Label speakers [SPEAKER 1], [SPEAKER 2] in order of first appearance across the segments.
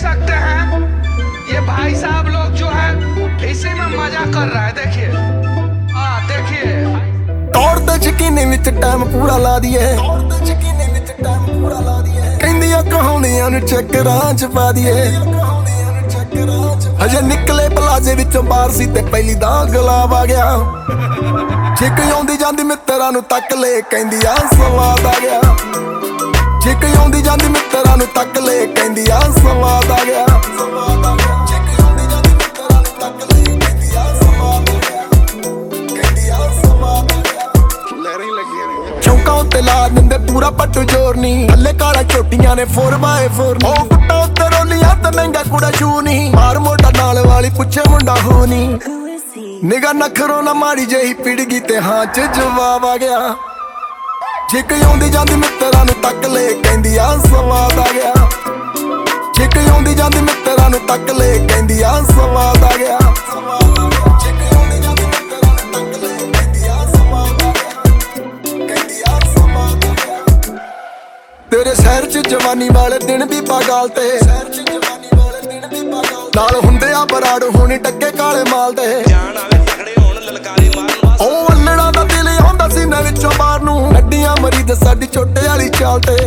[SPEAKER 1] सकते हैं ये भाई साहब लोग जो है इसी में मजा कर रहा है। देखिए देखिए
[SPEAKER 2] तौर यकीने विच टाइम पूरा ला दिए कहंदियां कहानियां नूं चक्करां च पा दिए हजे निकले पलाजे विचों बाहर सी ते पहली दाग गुलाब आ गया जे कोई आउंदी जांदी मित्तरां नूं तक ले कहंदियां स्वाद आ गया जे कोई आउंदी जांदी मित्तरां नूं तक ले कहंदियां स्वाद आ गया चौंका उत्ते ला दिंदे पूरा पट्टू जोर नी थल्ले काला चोटियां ने 4x4 नी ओ कुत्ता उत्ते रोलियां ते महंगा कुड़ा शू नी मार मोटा नाल वाली पुछे मुंडा हो नी निगा नखरों ना माड़ी जही पिड़ गई ते हां च जवाब आ गया जे कोई आउंदी जांदी मित्तरां नूं तक ले कहंदियां स्वाद आ गया जे कोई आउंदी जांदी मित्तरां नूं तक ले कहंदियां स्वाद आ गया तेरे शहर च जवानी वाले दिन भी पागल ते नाल हुंदे आ बराड़ होनी टक्के काले माल दे ओ अल्लड़ा दा दिल आंदा सीने विचों बाहर नूं नड्डियां मरीद साडी छोटे वाली चाल ते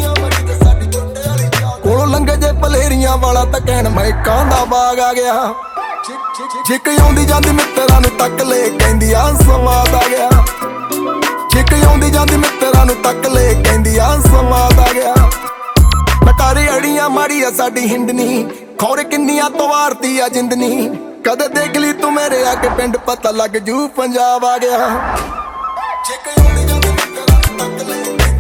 [SPEAKER 2] कोलों लंघे जे पलेरियां वाला तां कहण मैं कांदा बाग आ गया जे कोई आउंदी जांदी मित्तरां नूं तक ले कहंदियां स्वाद आ गया जे कोई आउंदी जांदी मित्तरां नूं तक ले कहंदियां स्वाद आ गया नकारे अड़ियां माड़ी आ साडी हिंदनी खौरे किन्नियां तो वारती आ जिंदनी कदे देख ली तू मेरे आके पिंड पता लग जू पंजाब आ गया जे कोई आउंदी जांदी मित्तरां नूं तक ले